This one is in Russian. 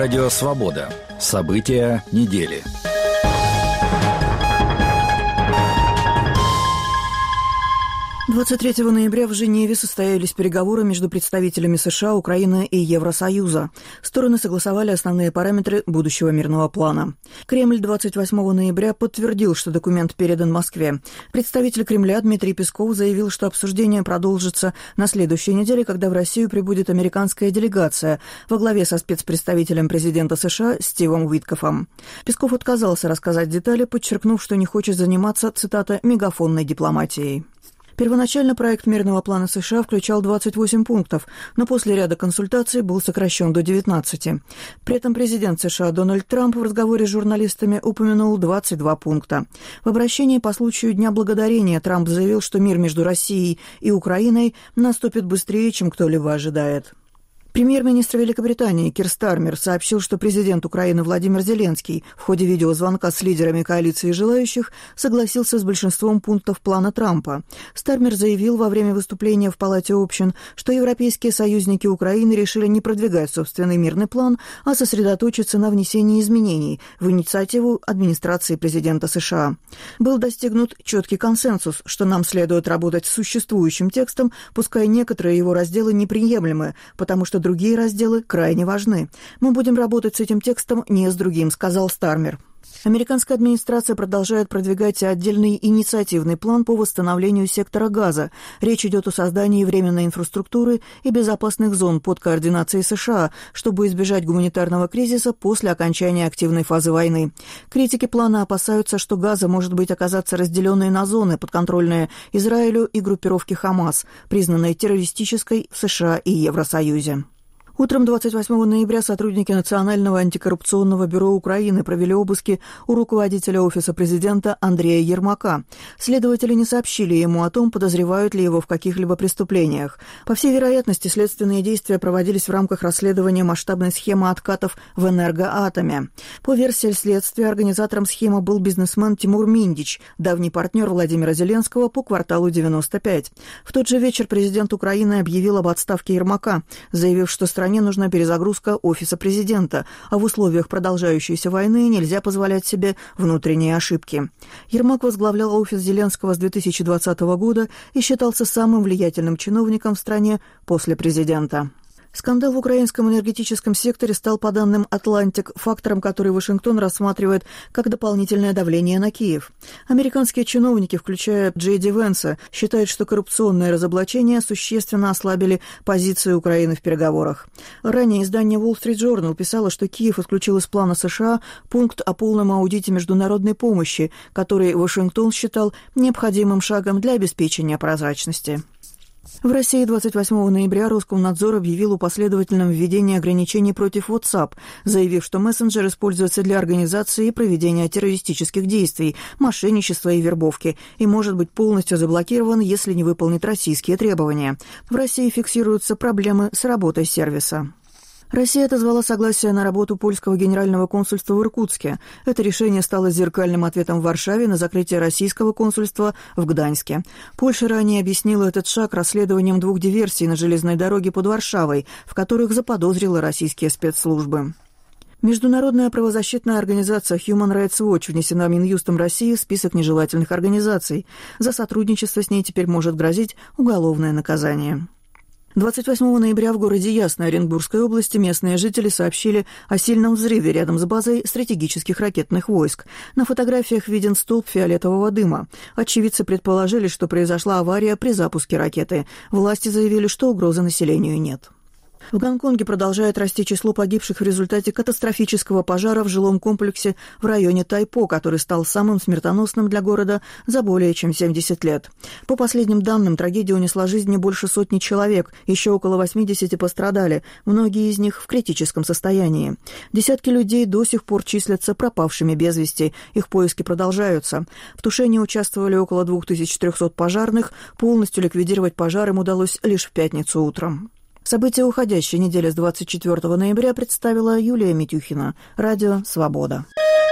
Радио «Свобода». События недели. «23 ноября в Женеве состоялись переговоры между представителями США, Украины и Евросоюза. Стороны согласовали основные параметры будущего мирного плана. Кремль 28 ноября подтвердил, что документ передан Москве. Представитель Кремля Дмитрий Песков заявил, что обсуждение продолжится на следующей неделе, когда в Россию прибудет американская делегация во главе со спецпредставителем президента США Стивом Уиткофом. Песков отказался рассказать детали, подчеркнув, что не хочет заниматься, цитата, «мегафонной дипломатией». Первоначально проект мирного плана США включал 28 пунктов, но после ряда консультаций был сокращен до 19. При этом президент США Дональд Трамп в разговоре с журналистами упомянул 22 пункта. В обращении по случаю Дня Благодарения Трамп заявил, что мир между Россией и Украиной наступит быстрее, чем кто-либо ожидает. Премьер-министр Великобритании Кир Стармер сообщил, что президент Украины Владимир Зеленский в ходе видеозвонка с лидерами коалиции желающих согласился с большинством пунктов плана Трампа. Стармер заявил во время выступления в Палате общин, что европейские союзники Украины решили не продвигать собственный мирный план, а сосредоточиться на внесении изменений в инициативу администрации президента США. Был достигнут четкий консенсус, что нам следует работать с существующим текстом, пускай некоторые его разделы неприемлемы, потому что другие разделы крайне важны. Мы будем работать с этим текстом, не с другим, сказал Стармер. Американская администрация продолжает продвигать отдельный инициативный план по восстановлению сектора Газа. Речь идет о создании временной инфраструктуры и безопасных зон под координацией США, чтобы избежать гуманитарного кризиса после окончания активной фазы войны. Критики плана опасаются, что Газа может быть оказаться разделенной на зоны, подконтрольные Израилю и группировке Хамас, признанной террористической в США и Евросоюзе. Утром 28 ноября сотрудники Национального антикоррупционного бюро Украины провели обыски у руководителя Офиса президента Андрея Ермака. Следователи не сообщили ему о том, подозревают ли его в каких-либо преступлениях. По всей вероятности, следственные действия проводились в рамках расследования масштабной схемы откатов в Энергоатоме. По версии следствия, организатором схемы был бизнесмен Тимур Миндич, давний партнер Владимира Зеленского по кварталу 95. В тот же вечер президент Украины объявил об отставке Ермака, заявив, что стране нужна перезагрузка Офиса президента, а в условиях продолжающейся войны нельзя позволять себе внутренние ошибки. Ермак возглавлял офис Зеленского с 2020 года и считался самым влиятельным чиновником в стране после президента. Скандал в украинском энергетическом секторе стал, по данным «Атлантик», фактором, который Вашингтон рассматривает как дополнительное давление на Киев. Американские чиновники, включая Джей Ди Венса, считают, что коррупционные разоблачения существенно ослабили позицию Украины в переговорах. Ранее издание Wall Street Journal писало, что Киев исключил из плана США пункт о полном аудите международной помощи, который Вашингтон считал необходимым шагом для обеспечения прозрачности. В России 28 ноября Роскомнадзор объявил о последовательном введении ограничений против WhatsApp, заявив, что мессенджер используется для организации и проведения террористических действий, мошенничества и вербовки и может быть полностью заблокирован, если не выполнит российские требования. В России фиксируются проблемы с работой сервиса. Россия отозвала согласие на работу польского генерального консульства в Иркутске. Это решение стало зеркальным ответом в Варшаве на закрытие российского консульства в Гданьске. Польша ранее объяснила этот шаг расследованием 2 диверсий на железной дороге под Варшавой, в которых заподозрила российские спецслужбы. Международная правозащитная организация Human Rights Watch внесена Минюстом России в список нежелательных организаций. За сотрудничество с ней теперь может грозить уголовное наказание. 28 ноября в городе Ясной Оренбургской области местные жители сообщили о сильном взрыве рядом с базой стратегических ракетных войск. На фотографиях виден столб фиолетового дыма. Очевидцы предположили, что произошла авария при запуске ракеты. Власти заявили, что угрозы населению нет. В Гонконге продолжает расти число погибших в результате катастрофического пожара в жилом комплексе в районе Тайпо, который стал самым смертоносным для города за более чем 70 лет. По последним данным, трагедия унесла жизни больше сотни человек, еще около 80 пострадали, многие из них в критическом состоянии. Десятки людей до сих пор числятся пропавшими без вести, их поиски продолжаются. В тушении участвовали около 2300 пожарных, полностью ликвидировать пожар им удалось лишь в пятницу утром. События уходящей недели с 24 ноября представила Юлия Митюхина. Радио «Свобода».